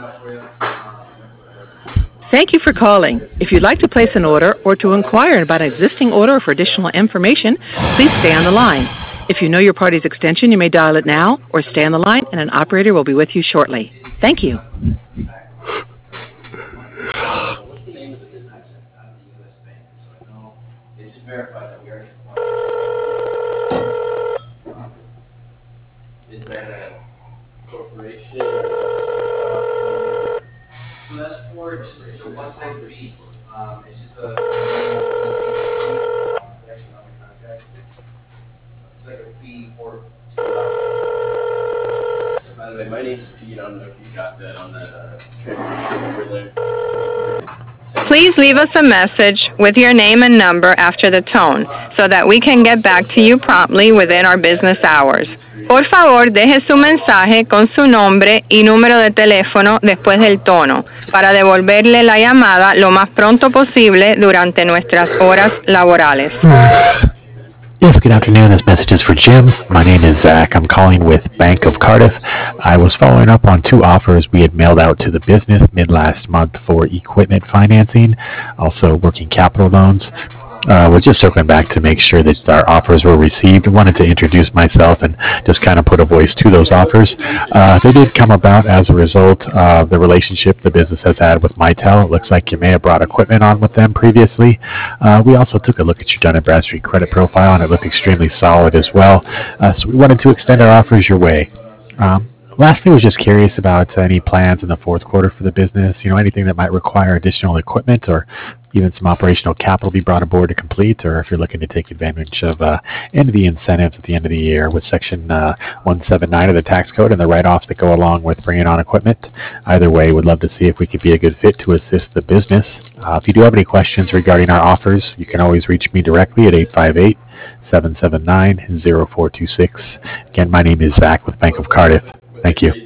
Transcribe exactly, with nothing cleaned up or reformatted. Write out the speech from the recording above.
Thank you for calling. If you'd like to place an order or to inquire about an existing order or for additional information, please stay on the line. If you know your party's extension, you may dial it now or stay on the line and an operator will be with you shortly. Thank you. By the way, my name's Pete. I don't know if you got that on that uh, transcription over there. Please leave us a message with your name and number after the tone so that we can get back to you promptly within our business hours. Por favor, deje su mensaje con su nombre y número de teléfono después del tono para devolverle la llamada lo más pronto posible durante nuestras horas laborales. Yes, good afternoon. This message is for Jim. My name is Zach. I'm calling with Bank of Cardiff. I was following up on two offers we had mailed out to the business mid last month for equipment financing, also working capital loans. Uh, we're just circling back to make sure that our offers were received. Wanted to introduce myself and just kind of put a voice to those offers. Uh, they did come about as a result of the relationship the business has had with Mitel. It looks like you may have brought equipment on with them previously. Uh, we also took a look at your Dun and Bradstreet credit profile, and it looked extremely solid as well. Uh, so we wanted to extend our offers your way. Um, Lastly, was just curious about any plans in the fourth quarter for the business. You know, anything that might require additional equipment or even some operational capital be brought aboard to complete, or if you're looking to take advantage of uh, any of the incentives at the end of the year with Section uh, one seventy-nine of the tax code and the write-offs that go along with bringing on equipment. Either way, would love to see if we could be a good fit to assist the business. Uh, if you do have any questions regarding our offers, you can always reach me directly at eight five eight, seven seven nine, zero four two six. Again, my name is Zach with Bank of Cardiff. Thank you.